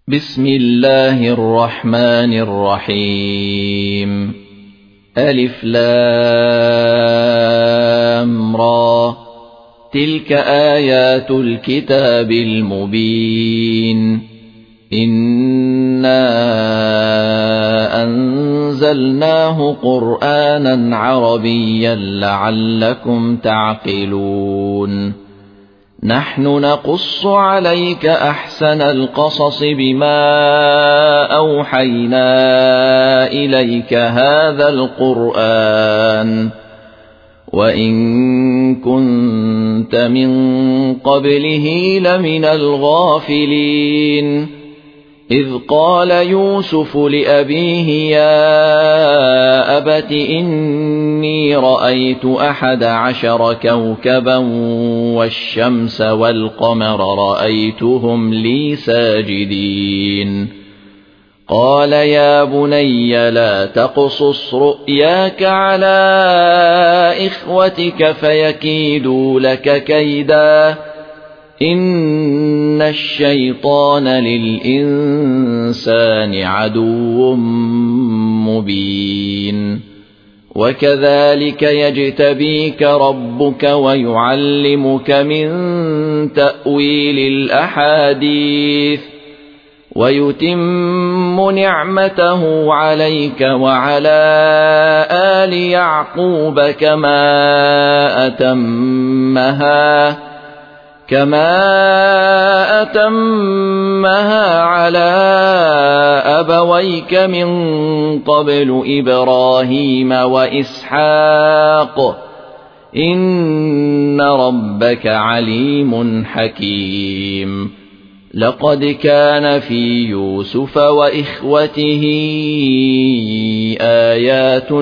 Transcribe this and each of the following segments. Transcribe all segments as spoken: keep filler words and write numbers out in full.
بسم الله الرحمن الرحيم. ألف لام را، تلك آيات الكتاب المبين. إنا أنزلناه قرآنا عربيا لعلكم تعقلون. نحن نقص عليك أحسن القصص بما أوحينا إليك هذا القرآن وإن كنت من قبله لمن الغافلين. إذ قال يوسف لأبيه يا أبت إني رأيت أحد عشر كوكبا والشمس والقمر رأيتهم لي ساجدين. قال يا بني لا تقصص رؤياك على إخوتك فيكيدوا لك كيدا إن الشيطان للإنسان عدو مبين. وكذلك يجتبيك ربك ويعلمك من تأويل الأحاديث ويتم نعمته عليك وعلى آل يعقوب كما أتمها كما أتمها على أبويك من قبل إبراهيم وإسحاق إن ربك عليم حكيم. لقد كان في يوسف وإخوته آيات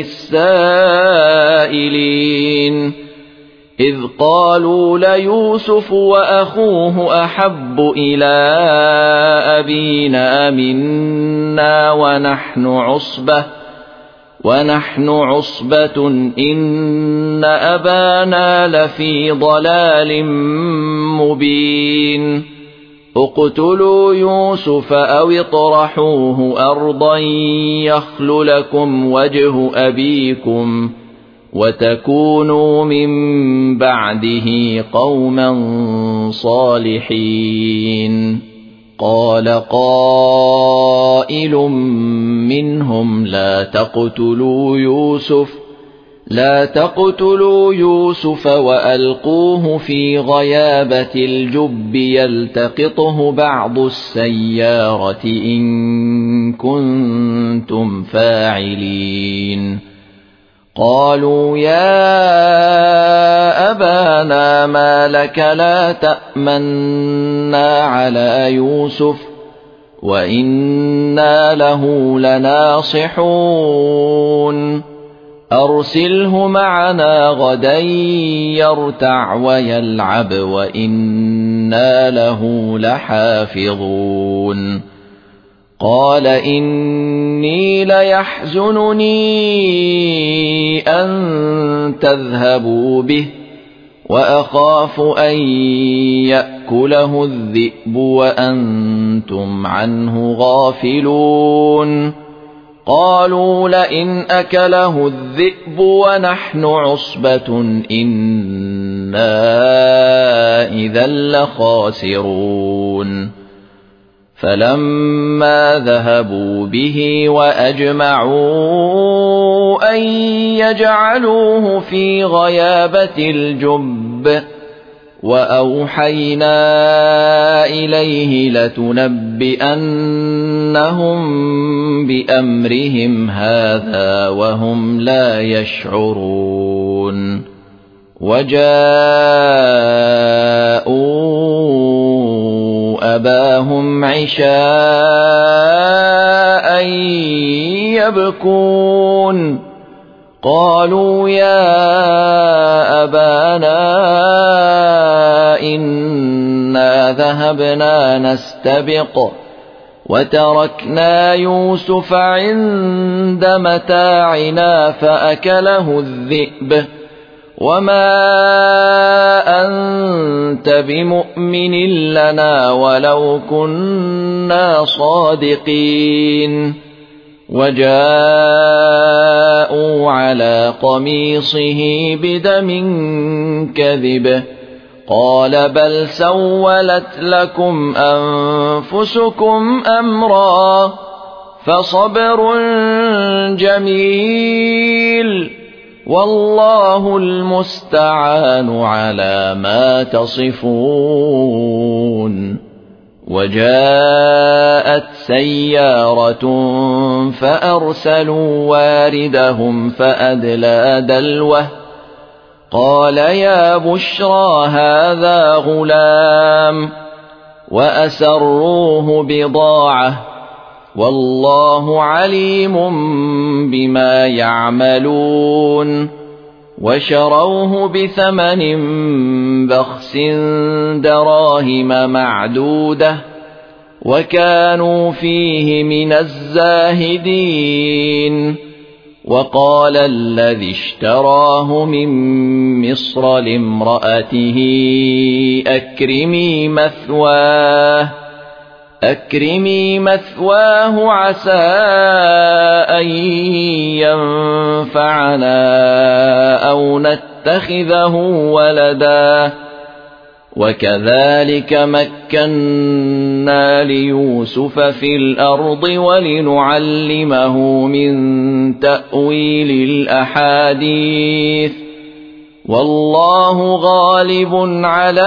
للسائلين. إذ قالوا ليوسف وأخوه أحب إلى أبينا منا ونحن عصبة ونحن عصبة إن أبانا لفي ضلال مبين. اقتلوا يوسف أو اطرحوه أرضا يخل لكم وجه أبيكم وتكونوا من بعده قوما صالحين. قال قائل منهم لا تقتلوا يوسف لا تقتلوا يوسف وألقوه في غيابة الجب يلتقطه بعض السيارة إن كنتم فاعلين. قالوا يا أبانا ما لك لا تأمنا على يوسف وإنا له لناصحون. أرسله معنا غدا يرتع ويلعب وإنا له لحافظون. قال إني ليحزنني أن تذهبوا به وأخاف أن يأكله الذئب وأنتم عنه غافلون. قالوا لئن أكله الذئب ونحن عصبة إنا إذا لخاسرون. فلما ذهبوا به وأجمعوا أن يجعلوه في غيابة الجب وأوحينا إليه لتنبئنهم بأمرهم هذا وهم لا يشعرون. وجاءوا أباهم عشاء يبكون. قالوا يا أبانا إنا ذهبنا نستبق وتركنا يوسف عند متاعنا فأكله الذئب وما أنت بمؤمن لنا ولو كنا صادقين وجاءوا على قميصه بدم كذب قال بل سولت لكم أنفسكم أمرا فصبر جميل والله المستعان على ما تصفون. وجاءت سيارة فأرسلوا واردهم فأدلى دلوه قال يا بشرى هذا غلام وأسروه بضاعة والله عليم بما يعملون وشروه بثمن بخس دراهم معدودة وكانوا فيه من الزاهدين. وقال الذي اشتراه من مصر لامرأته أكرمي مثواه أكرمي مثواه عسى أن ينفعنا أو نتخذه ولدا وكذلك مكنا ليوسف في الأرض ولنعلمه من تأويل الأحاديث والله غالب على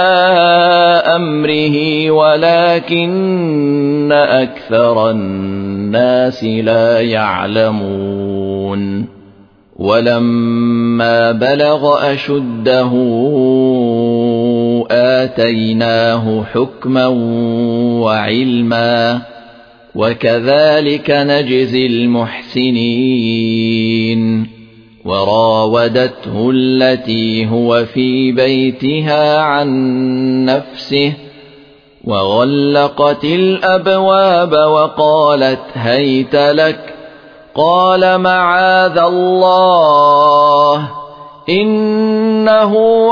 أمره ولكن أكثر الناس لا يعلمون. ولما بلغ أشده آتيناه حكما وعلما وكذلك نجزي المحسنين. وراودته التي هو في بيتها عن نفسه وغلقت الأبواب وقالت هيت لك قال معاذ الله إنه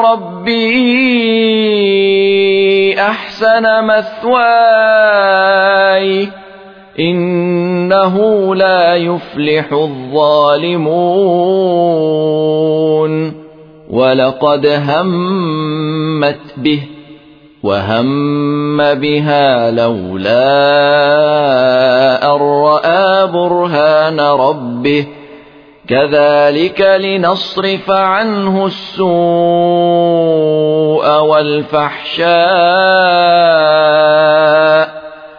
ربي أحسن مثواي إنه لا يفلح الظالمون. ولقد همت به وهم بها لولا أن رأى برهان ربه كذلك لنصرف عنه السوء والفحشاء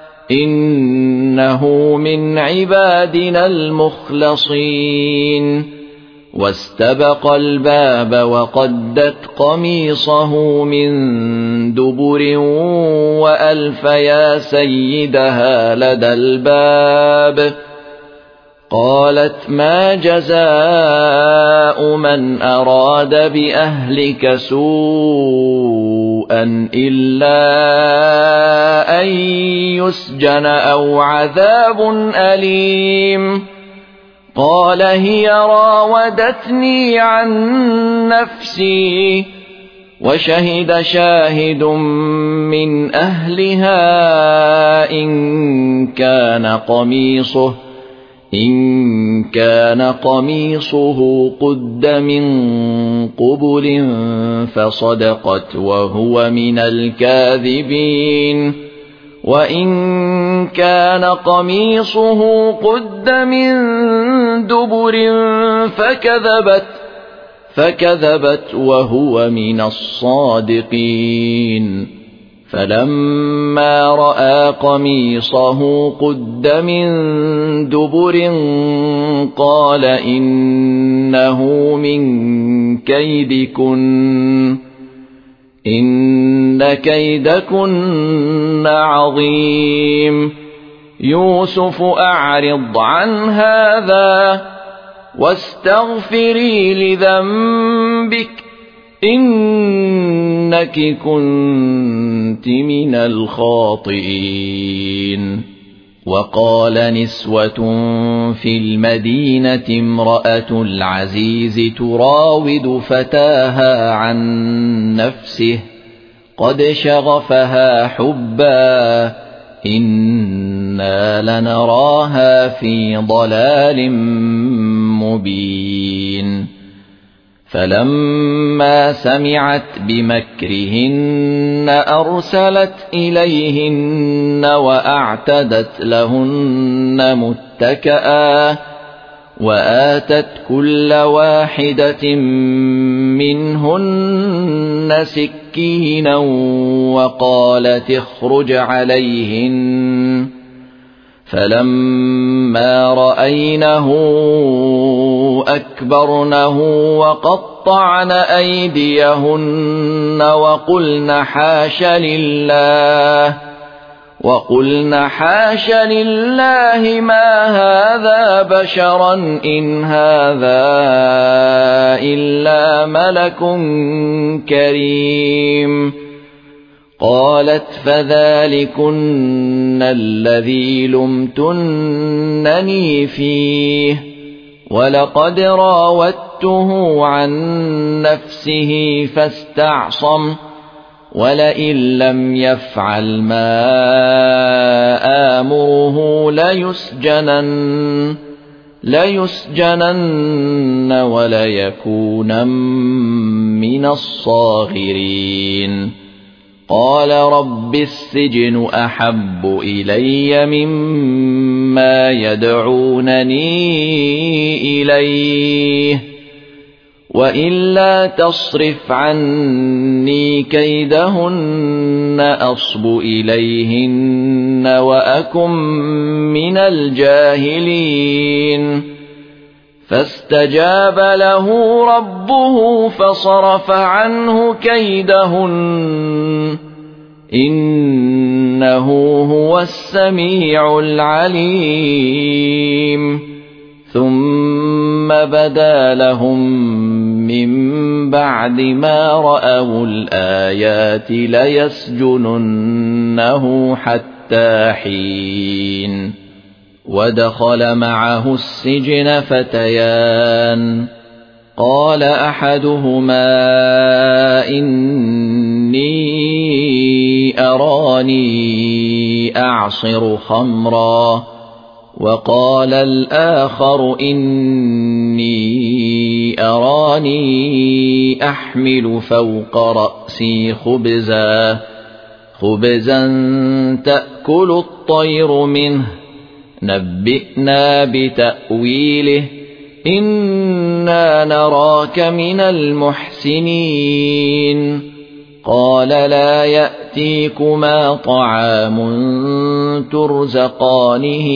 إنه من عبادنا المخلصين. واستبق الباب وقدت قميصه من دبر وألف يا سيدها لدى الباب قالت ما جزاء من أراد بأهلك سوءا إلا أن يسجن أو عذاب أليم قال هي راودتني عن نفسي وشهد شاهد من أهلها إن كان قميصه إن كان قميصه قد من قبل فصدقت وهو من الكاذبين وإن كان قميصه قد من دبر فكذبت فكذبت وهو من الصادقين. فلما رأى قميصه قد من دبر قال إنه من كيدكن إن كيدكن عظيم يوسف أعرض عن هذا واستغفري لذنبك إنك كنت من الخاطئين. وقال نسوة في المدينة امرأة العزيز تراود فتاها عن نفسه قد شغفها حبا إنا لنراها في ضلال مبين فلما سمعت بمكرهن أرسلت إليهن وأعتدت لهن متكئا وآتت كل واحدة منهن سكينا وقالت اخرج عليهن فلما رأينه أكبرنه وقطعن أيديهن وقلن حاش لله وقلن حاش لله ما هذا بشرا إن هذا إلا ملك كريم قالت فذلكن الذي لمتنني فيه ولقد راودته عن نفسه فاستعصم ولئن لم يفعل ما آمره ليسجنن ليسجنن وليكونن من الصاغرين قال رب السجن أحب إلي مما يدعونني إليه وإلا تصرف عني كيدهن أصب إليهن وأكن من الجاهلين فاستجاب له ربه فصرف عنه كيدهن إنه هو السميع العليم ثم بدا لهم من بعد ما رأوا الآيات ليسجننه حتى حين ودخل معه السجن فتيان قال أحدهما إني أراني أعصر خمرا وقال الآخر إني أراني أحمل فوق رأسي خبزا خبزا تأكل الطير منه نبئنا بتأويله إنا نراك من المحسنين قال لا يأتيكما طعام ترزقانه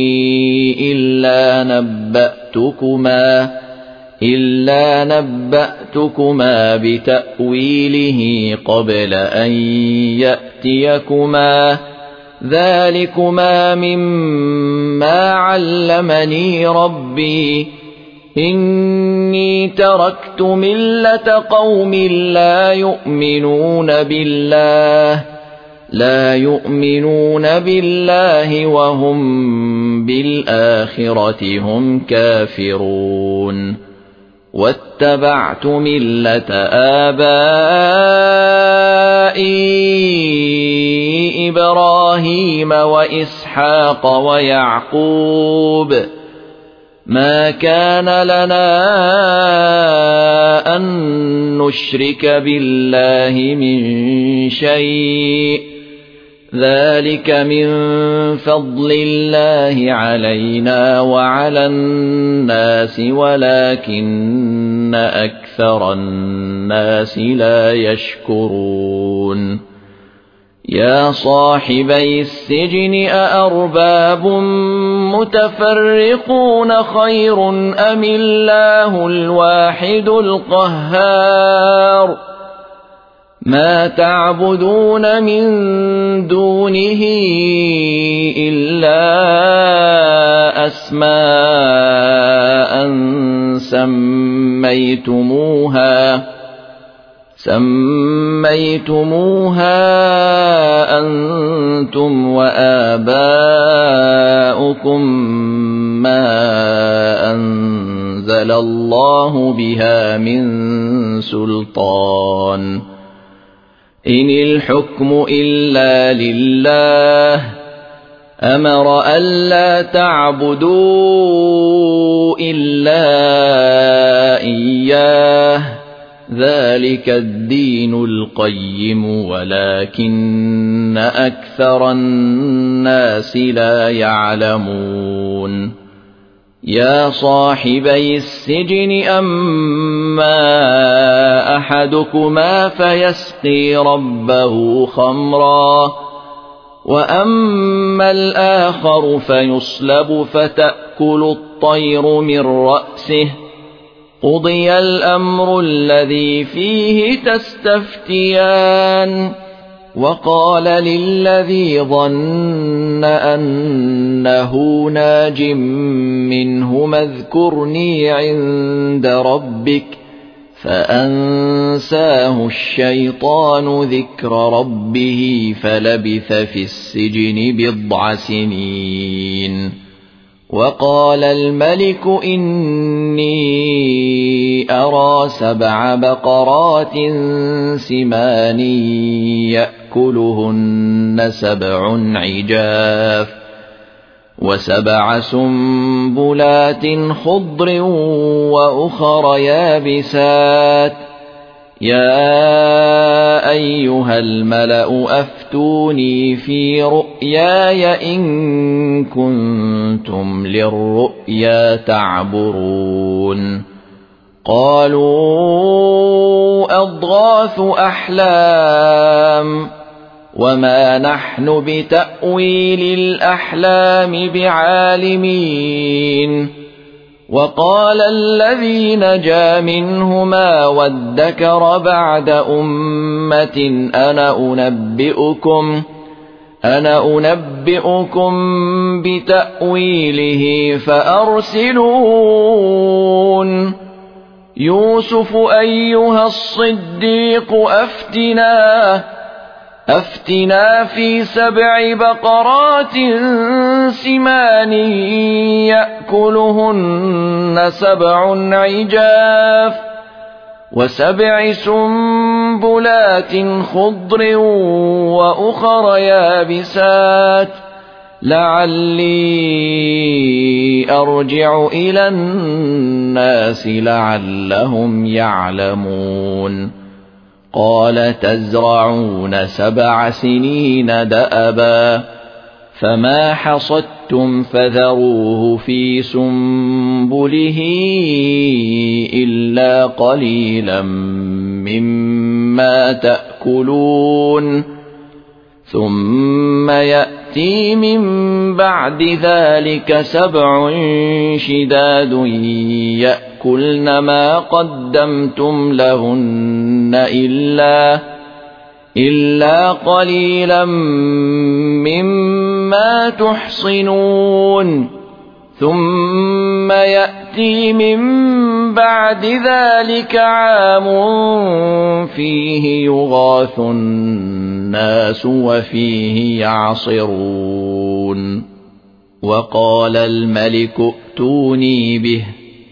إلا نبأتكما إلا نبأتكما بتأويله قبل أن يأتيكما ذلكما مما علمني ربي إني تركت ملة قوم لا يؤمنون بالله لا يؤمنون بالله وهم بالآخرة هم كافرون واتبعت ملة آبائي إبراهيم وإسحاق ويعقوب ما كان لنا أن نشرك بالله من شيء ذلك من فضل الله علينا وعلى الناس ولكن أكثر الناس لا يشكرون يا صاحبي السجن أأرباب متفرقون خير أم الله الواحد القهار ما تعبدون من دونه إلا أسماء سميتموها سميتموها أنتم وآباؤكم ما أنزل الله بها من سلطان إن الحكم إلا لله أمر ألا تعبدوا إلا إياه ذلك الدين القيم ولكن أكثر الناس لا يعلمون يا صاحبي السجن أما أحدكما فيسقي ربه خمرا وأما الآخر فيصلب فتأكل الطير من رأسه قضي الأمر الذي فيه تستفتيان وقال للذي ظن أنه ناج منهما اذكرني عند ربك فأنساه الشيطان ذكر ربه فلبث في السجن بضع سنين وقال الملك إني أرى سبع بقرات سمان يأكلهن سبع عجاف وسبع سنبلات خضر وأخر يابسات يا أيها الملأ أفتوني في رؤياي إن كنتم للرؤيا تعبرون قالوا أضغاث أحلام وما نحن بتأويل الأحلام بعالمين وقال الذي نجا منهما وادكر بعد أمة أنا أنبئكم أنا أنبئكم بتأويله فأرسلون يوسف أيها الصديق أفتنا أفتنا في سبع بقرات سمان يأكلهن سبع عجاف وسبع سنبلات خضر وأخر يابسات لعلي أرجع إلى الناس لعلهم يعلمون قال تزرعون سبع سنين دأبا فما حصدتم فذروه في سنبله إلا قليلا مما تأكلون ثم يأتي من بعد ذلك سبع شداد يأكلن ما قدمتم لهن إلا إلا قليلا مما تحصنون ثم يأتي من بعد ذلك عام فيه يغاث الناس وفيه يعصرون وقال الملك ائتوني به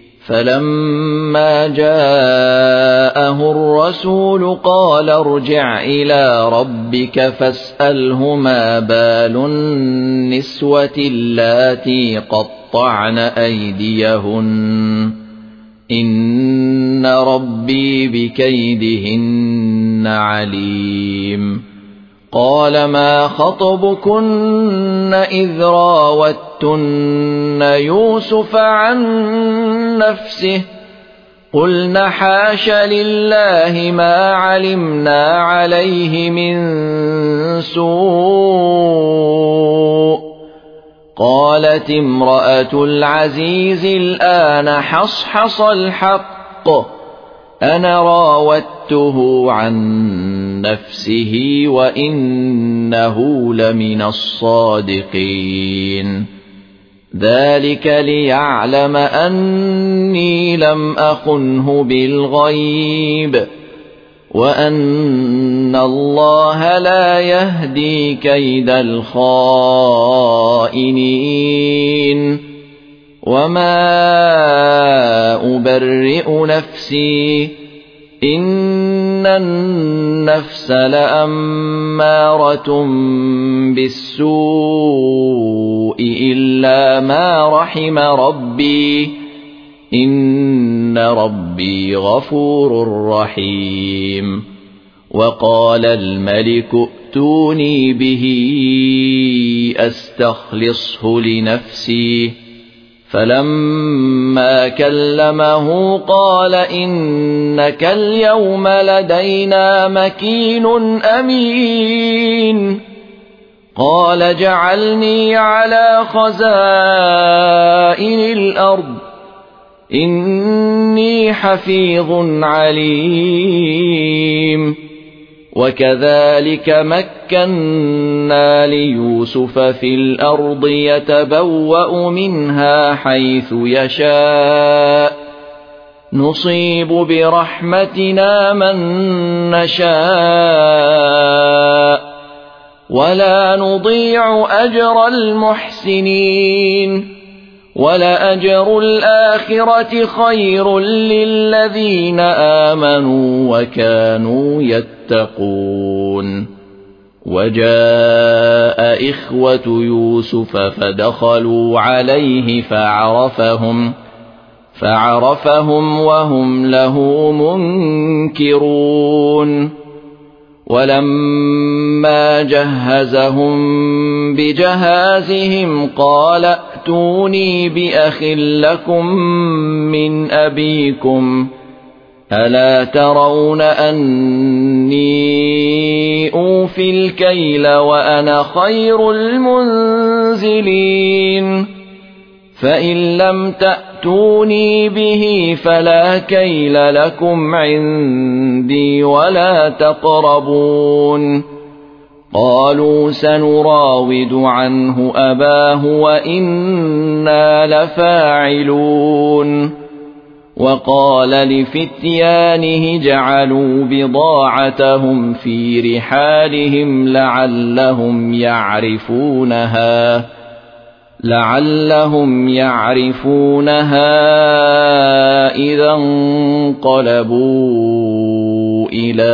فلما جاءه الرسول قال ارجع إلى ربك فاسأله ما بال النسوة اللاتي قطعن أيديهن إن ربي بكيدهن عليم قال ما خطبكن إذ راوتن يوسف عن نفسه قلنا حاش لله ما علمنا عليه من سوء قالت امرأة العزيز الآن حصحص الحق أنا راودته عن نفسه وإنه لمن الصادقين ذلك ليعلم أني لم أخنه بالغيب وأن الله لا يهدي كيد الخائنين وما أبرئ نفسي إن النفس لأمارة بالسوء إلا ما رحم ربي إن ربي غفور رحيم وقال الملك ائتوني به أستخلصه لنفسي فلما كلمه قال إنك اليوم لدينا مكين أمين قال اجعلني على خزائن الأرض إني حفيظ عليم وكذلك مكنا ليوسف في الأرض يتبوأ منها حيث يشاء نصيب برحمتنا من نشاء ولا نضيع أجر المحسنين ولأجر الآخرة خير للذين آمنوا وكانوا يتقون وجاء إخوة يوسف فدخلوا عليه فعرفهم فعرفهم وهم له منكرون ولما جهزهم بجهازهم قال ائتوني بأخ لكم من أبيكم ألا ترون أني أوفي الكيل وأنا خير المنزلين فإن لم تأتوني به فلا كيل لكم عندي ولا تقربون قالوا سنراود عنه أباه وإنا لفاعلون وقال لفتيانه جعلوا بضاعتهم في رحالهم لعلهم يعرفونها لعلهم يعرفونها إذا انقلبوا إلى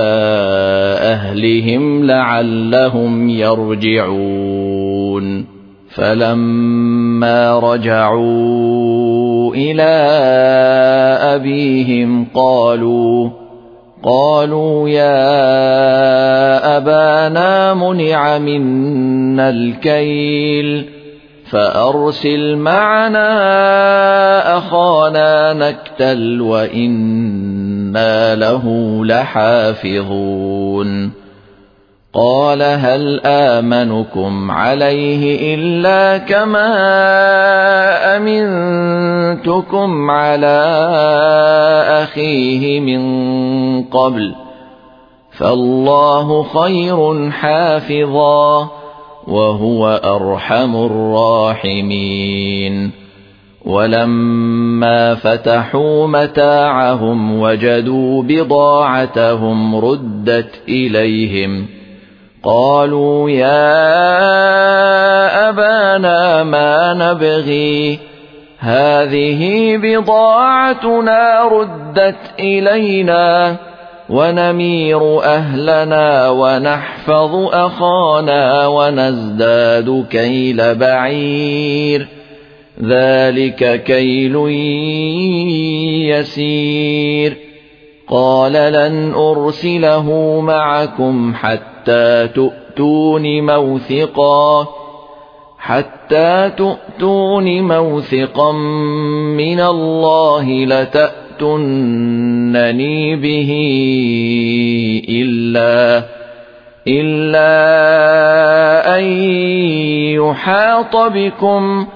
أهلهم لعلهم يرجعون فلما رجعوا إلى أبيهم قالوا قالوا يا أبانا منع منا الكيل فأرسل معنا أخانا نكتل وإنا له لحافظون قال هل آمنكم عليه إلا كما أمنتكم على أخيه من قبل فالله خير حافظا وهو أرحم الراحمين ولما فتحوا متاعهم وجدوا بضاعتهم ردت إليهم قالوا يا أبانا ما نبغي هذه بضاعتنا ردت إلينا ونمير أهلنا ونحفظ أخانا ونزداد كيل بعير ذلك كيل يسير قال لن أرسله معكم حتى تؤتون موثقا حتى تؤتون موثقا من الله لتأتونني به إلا إلا أن يحاط بكم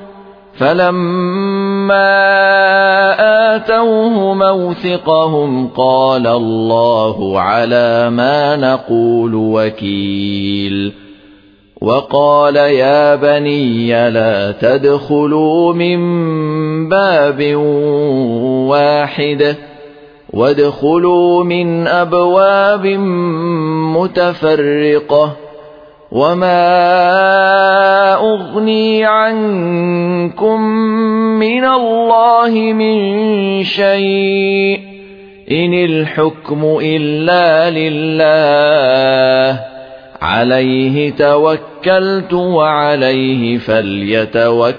فلما آتوه موثقهم قال الله على ما نقول وكيل وقال يا بني لا تدخلوا من باب واحد وادخلوا من أبواب متفرقة وما أغني عنكم من الله من شيء إن الحكم إلا لله عليه توكلت وعليه فليتوكل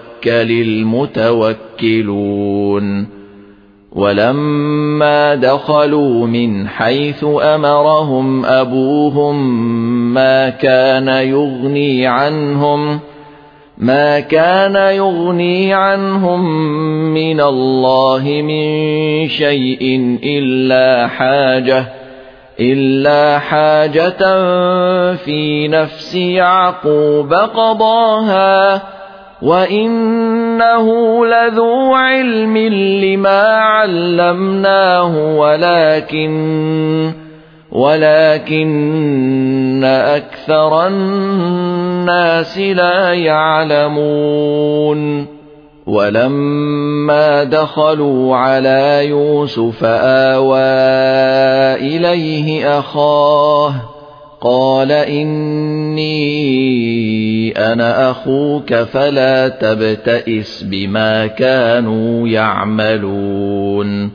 المتوكلون ولما دخلوا من حيث أمرهم أبوهم ما كان يغني عنهم ما كان يغني عنهم من الله من شيء إلا حاجة إلا حاجة في نفس يعقوب قضاها وإنه لذو علم لما علمناه ولكن ولكن أكثر الناس لا يعلمون ولما دخلوا على يوسف آوى إليه أخاه قال إني أنا أخوك فلا تبتئس بما كانوا يعملون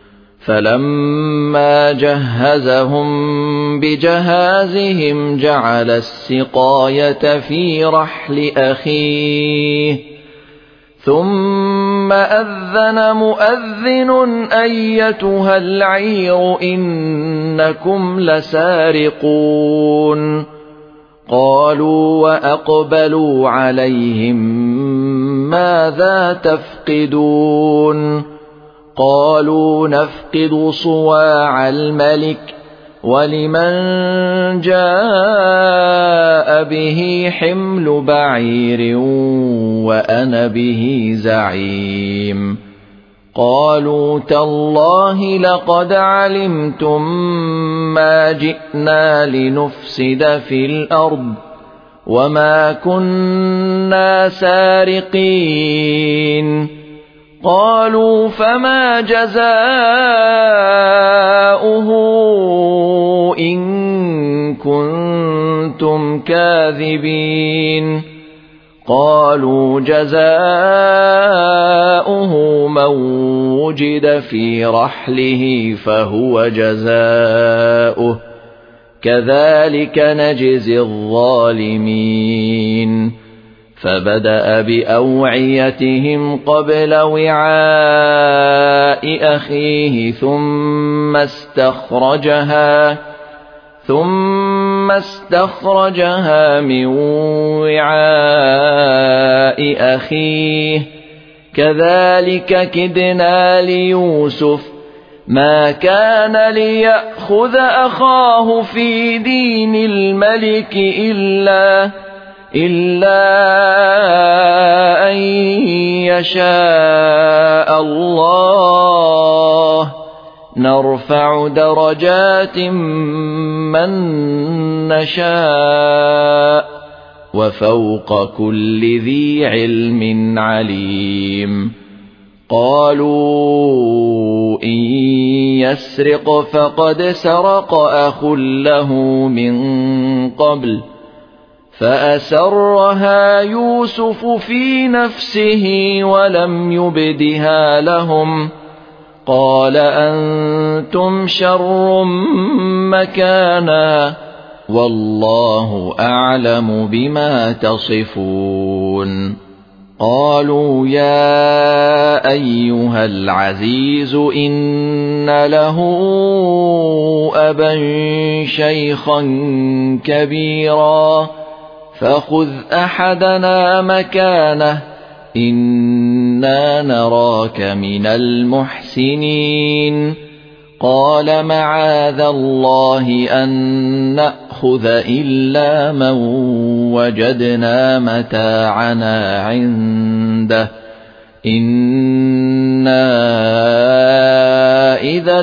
فلما جهزهم بجهازهم جعل السقاية في رحل أخيه ثم أذن مؤذن أيتها العير إنكم لسارقون قالوا وأقبلوا عليهم ماذا تفقدون قالوا نفقد صواع الملك ولمن جاء به حمل بعير وأنا به زعيم قالوا تالله لقد علمتم ما جئنا لنفسد في الأرض وما كنا سارقين قالوا فما جزاؤه إن كنتم كاذبين قالوا جزاؤه من وجد في رحله فهو جزاؤه كذلك نجزي الظالمين فبدأ بأوعيتهم قبل وعاء أخيه ثم استخرجها ثم استخرجها من وعاء أخيه كذلك كدنا ليوسف ما كان ليأخذ أخاه في دين الملك إلا إلا أن يشاء الله نرفع درجات من نشاء وفوق كل ذي علم عليم قالوا إن يسرق فقد سرق أخ له من قبل فأسرها يوسف في نفسه ولم يبدها لهم قال أنتم شر مكانا والله أعلم بما تصفون قالوا يا أيها العزيز إن له أبا شيخا كبيرا فخذ أحدنا مكانه إنا نراك من المحسنين قال معاذ الله أن نأخذ إلا من وجدنا متاعنا عنده إنا إذا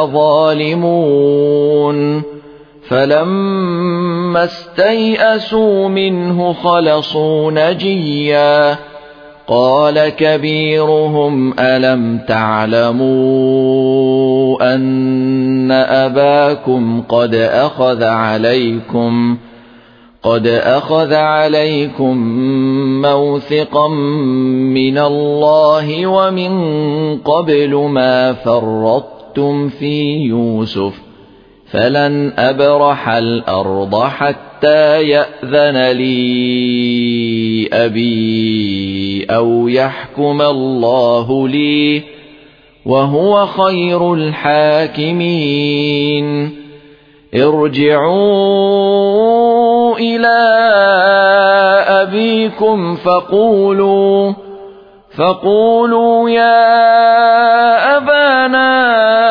لظالمون فلما استيئسوا منه خلصوا نجيا قال كبيرهم ألم تعلموا أن أباكم قد أخذ عليكم قد أخذ عليكم موثقا من الله ومن قبل ما فرطتم في يوسف فلن أبرح الأرض حتى يأذن لي أبي أو يحكم الله لي وهو خير الحاكمين ارجعوا إلى أبيكم فقولوا فقولوا يا أبانا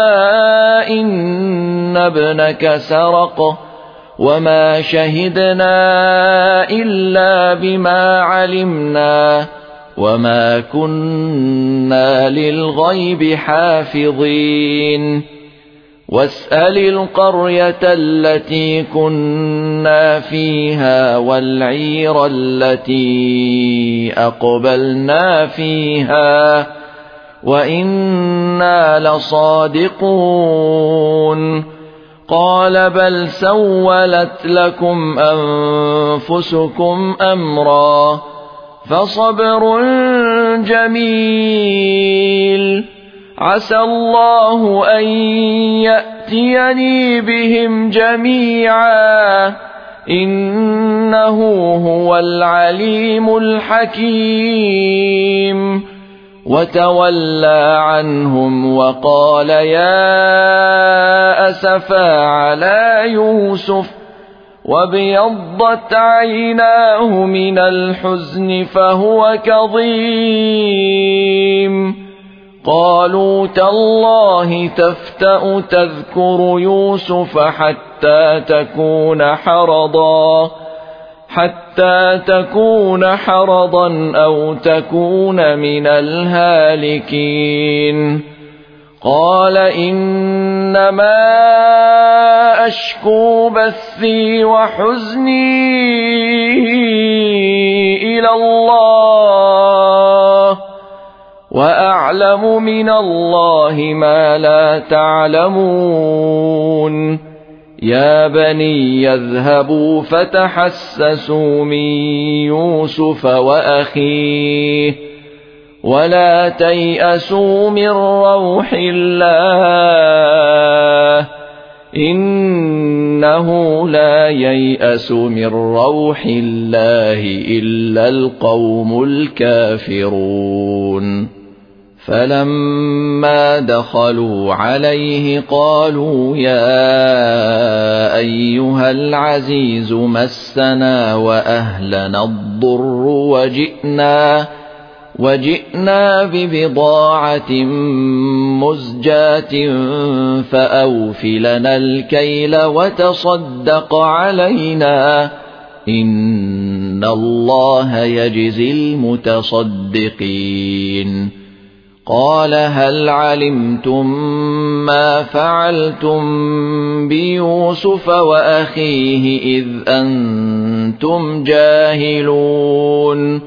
إن ابنك سرق وما شهدنا إلا بما علمنا وما كنا للغيب حافظين واسأل القرية التي كنا فيها والعير التي أقبلنا فيها وإنا لصادقون قال بل سولت لكم أنفسكم أمرا فصبر جميل عسى الله أن يأتيني بهم جميعا إنه هو العليم الحكيم وتولى عنهم وقال يا أسفا على يوسف وابيضت عيناه من الحزن فهو كظيم قالوا تالله تفتأ تذكر يوسف حتى تكون حرضا حتى تكون حرضا أو تكون من الهالكين قال إنما أشكو بثي وحزني إلى الله وأعلم من الله ما لا تعلمون يا بني يذهبوا فتحسسوا من يوسف وأخيه ولا تيأسوا من روح الله إنه لا ييأس من روح الله إلا القوم الكافرون فلما دخلوا عليه قالوا يا أيها العزيز مسنا وأهلنا الضر وجئنا وجئنا ببضاعة مزجاة فأوف لنا الكيل وتصدق علينا إن الله يجزي المتصدقين قال هل علمتم ما فعلتم بيوسف وأخيه إذ أنتم جاهلون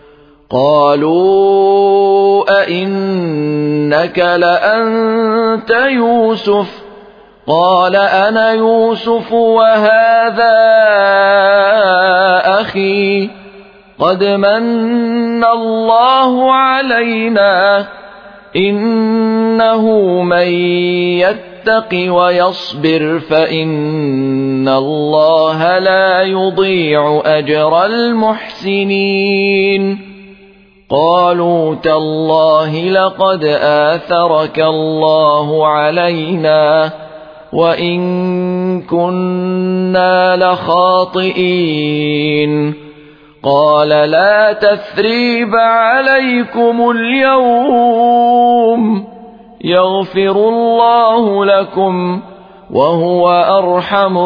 قالوا أئنك لأنت يوسف قال أنا يوسف وهذا أخي قد من الله علينا إنه من يتق ويصبر فإن الله لا يضيع أجر المحسنين قالوا تالله لقد آثرك الله علينا وإن كنا لخاطئين قال لا تثريب عليكم اليوم يغفر الله لكم وهو أرحم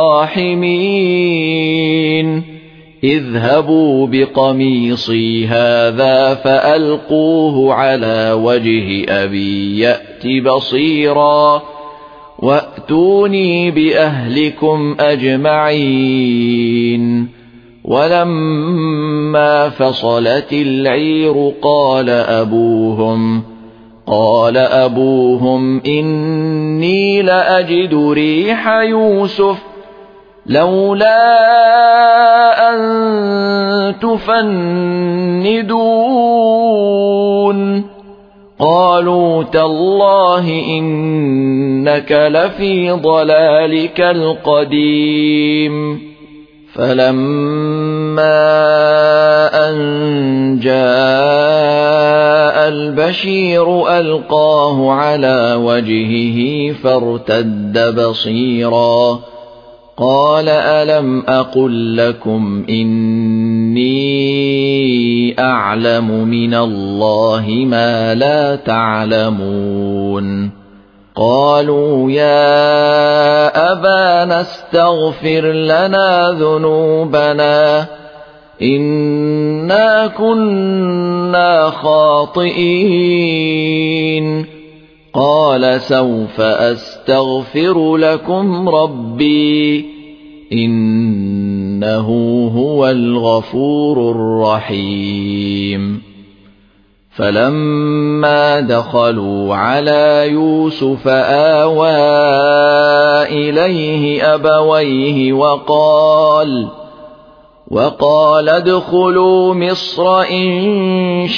الراحمين اذهبوا بقميصي هذا فألقوه على وجه أبي يأت بصيرا وأتوني بأهلكم أجمعين ولما فصلت العير قال أبوهم قال أبوهم إني لأجد ريح يوسف لولا أن تفندون قالوا تالله إنك لفي ضلالك القديم فلما أن جاء البشير ألقاه على وجهه فارتد بصيرا قال ألم أقل لكم إني أعلم من الله ما لا تعلمون قالوا يا أبانا استغفر لنا ذنوبنا إنا كنا خاطئين قال سوف أستغفر لكم ربي إنه هو الغفور الرحيم فلما دخلوا على يوسف آوى إليه أبويه وقال وقال ادخلوا مصر إن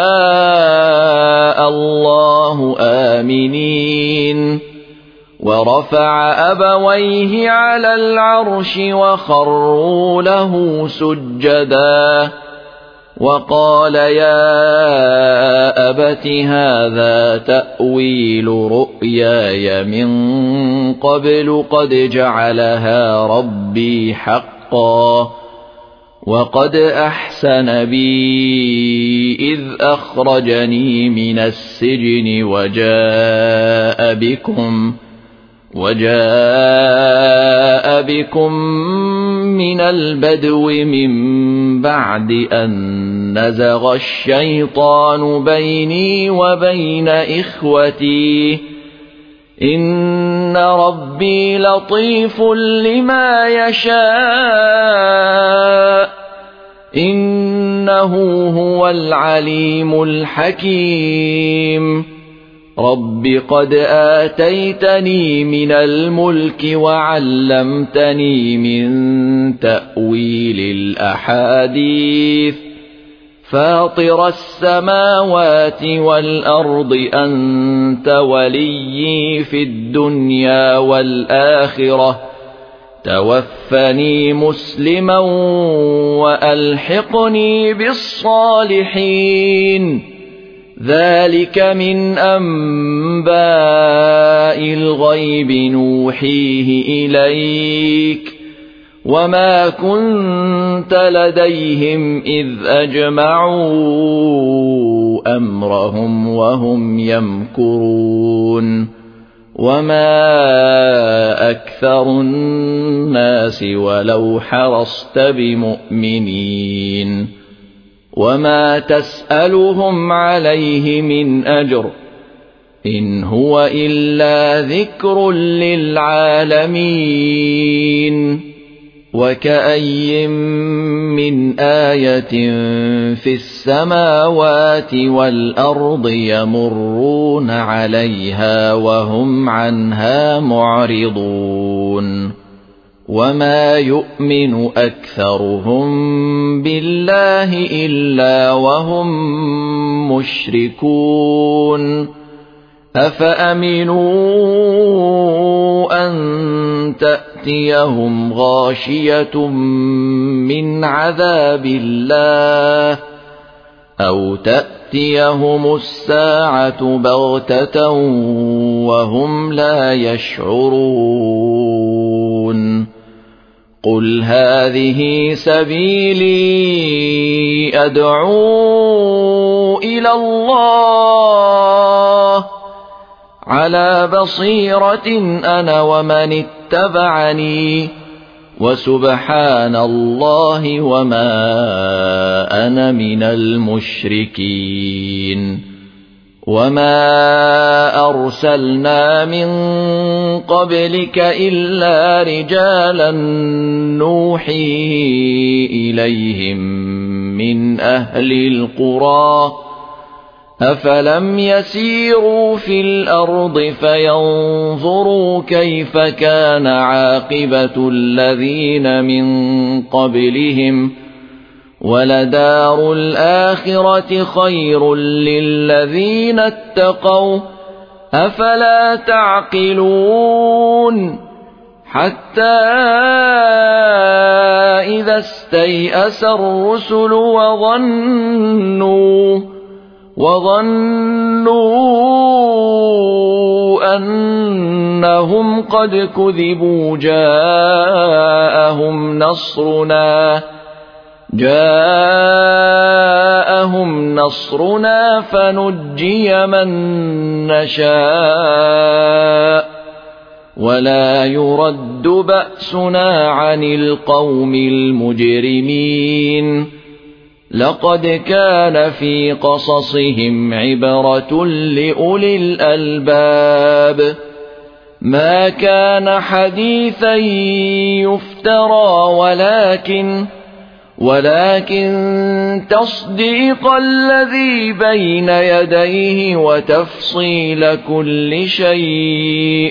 شاء الله آمنين ورفع أبويه على العرش وخروا له سجدا وقال يا أبت هذا تأويل رؤياي من قبل قد جعلها ربي حقا وقد أحسن بي إذ أخرجني من السجن وجاء بكم وجاء بكم من البدو من بعد أن نزغ الشيطان بيني وبين إخوتي إن ربي لطيف لما يشاء إنه هو العليم الحكيم رب قد آتيتني من الملك وعلمتني من تأويل الأحاديث فاطر السماوات والأرض أنت وليي في الدنيا والآخرة توفني مسلما وألحقني بالصالحين ذلك من أنباء الغيب نوحيه إليك وما كنت لديهم إذ أجمعوا أمرهم وهم يمكرون وما أكثر الناس ولو حرصت بمؤمنين وما تسألهم عليه من أجر إن هو إلا ذكر للعالمين وكأي من آية في السماوات والأرض يمرون عليها وهم عنها معرضون وما يؤمن أكثرهم بالله إلا وهم مشركون أفأمنوا أن تأتيهم غاشية من عذاب الله أو تأتيهم الساعة بغتة وهم لا يشعرون قل هذه سبيلي أدعو إلى الله على بصيرة أنا ومن اتبعني وسبحان الله وما أنا من المشركين وما أرسلنا من قبلك إلا رجالا نوحي إليهم من أهل القرى أفلم يسيروا في الأرض فينظروا كيف كان عاقبة الذين من قبلهم ولدار الآخرة خير للذين اتقوا أفلا تعقلون حتى إذا استيأس الرسل وظنوا وظنوا أنهم قد كذبوا جاءهم نصرنا جاءهم نصرنا فنجي من نشاء ولا يرد بأسنا عن القوم المجرمين لقد كان في قصصهم عبرة لأولي الألباب ما كان حديثا يفترى ولكن ولكن تصديق الذي بين يديه وتفصيل كل شيء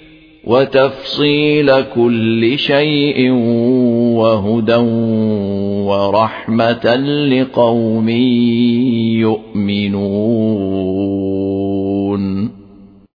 وتفصيل كل شيء وهدى ورحمة لقوم يؤمنون.